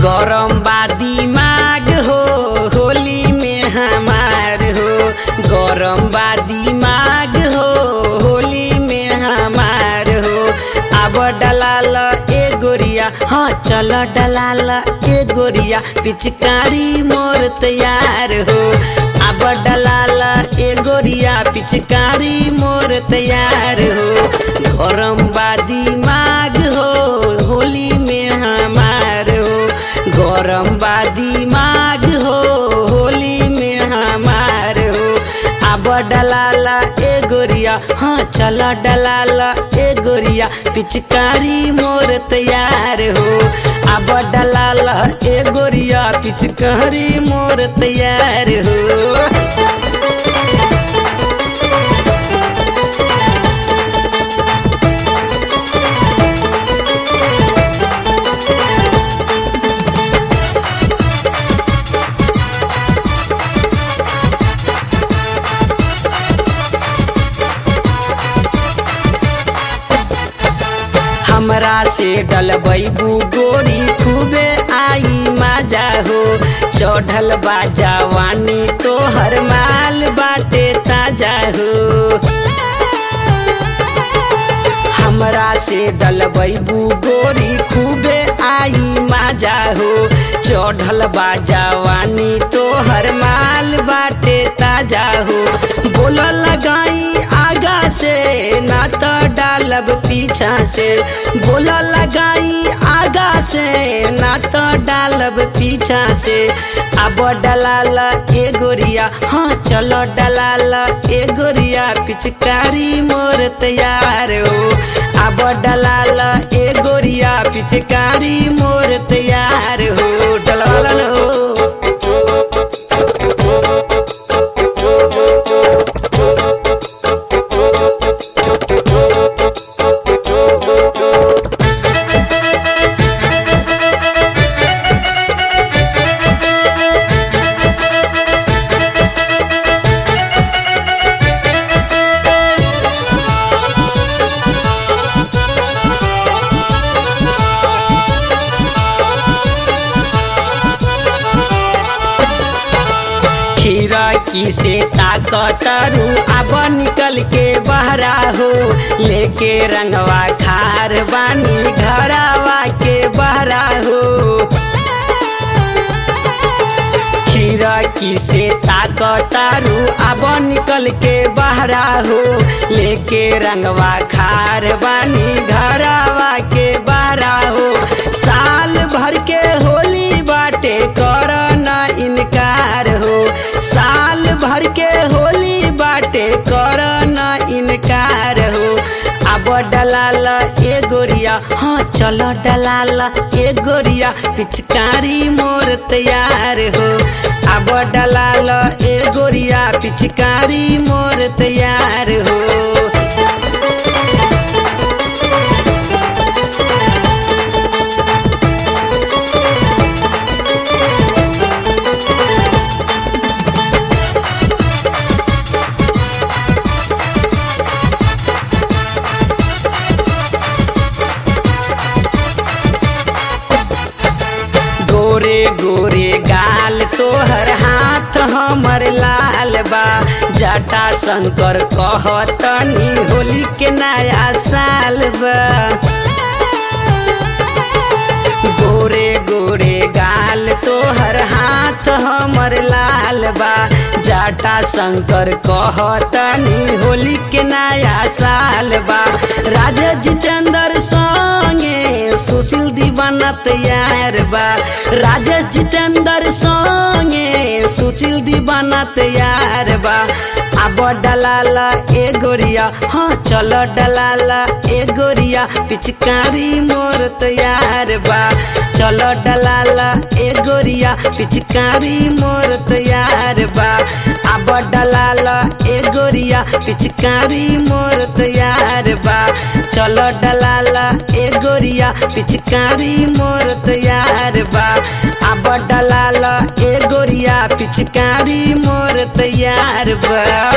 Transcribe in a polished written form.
गरम बा दिमाग हो होली में हमार हो, गरम बा दिमाग हो होली में हमार हो। अब डलाल ए गोरिया, हाँ चल डलाल ए गोरिया, पिचकारी मोर तैयार हो। अब डलाल ए गोरिया, पिचकारी मोर तैयार हो। गरम बा दिमाग हो होली में हमार हो, गरम बा दिमाग हो होली में हमार हो। अब डलाल ए गोरिया, हाँ चल डलाल ए गोरिया, पिचकारी मोर तैयार हो। अब डलाल ए गोरिया, पिचकारी मोर तैयार हो। हमरा से डलबैबू गोरी खूबे आई मजा हो, चढ़ल बा जवानी तोहर माल बाटे ताजा हो। हमरा से डलबैबू गोरी खूबे आई मजा हो, चढ़ल बा जवानी तोहर माल बाटे ताजा हो। बोल लगाई आगा से ना तो डालब पीछा से, बोल लगाई आगा से ना तो डालब पीछा से। अब डलाल ए गोरिया, हाँ चलो डलाल ए गोरिया, पिचकारी मोर तैयार हो। अब डलाल ए गोरिया, पिचकारी मोर तैयार हो। डलाल हो खिड़की से ताकतरू अब निकल के बहरा हो, लेके रंगवा खार बानी घरावा के बहरा हो। खिड़की से ताकतरू अब निकल के बहरा हो, लेके रंगवा खार बानी घरावा के बहरा हो। साल भर के होली बाटे कर ना इनकार हो, साल भर के होली बाटे कर ना इनकार हो। अब डलाल ए गोरिया, हाँ चलो डलाल ए गोरिया, पिचकारी मोर तैयार हो। अब डलाल ए गोरिया, पिचकारी मोर तैयार हो। गोरे गोरे गाल तोहर हाथ हमर लाल बा, जटा शंकर कहतनी होली के नया साल बा। गोरे गोरे गाल तोहर हाथ हमर लाल बा, जटा शंकर कहतनी होली के नया साल बा। राजा जितेंद्र संगे सुशील दीवाना तैयार बा, राजेश जितेंद्र संगे सुशील दीवाना तैयार बा। अब डलाल ए गोरिया, हाँ चलो डलाल ए गोरिया, पिचकारी मोर तैयार बा। चलो डलाल ए गोरिया, पिचकारी मोर तैयार बा। अब डलाल ए गोरिया, पिचकारी मोर तैयार बा। चलो डलाल ए गोरिया, पिचकारी मोर तैयार बा। अब डलाल ए गोरिया, पिचकारी मोर तैयार बा।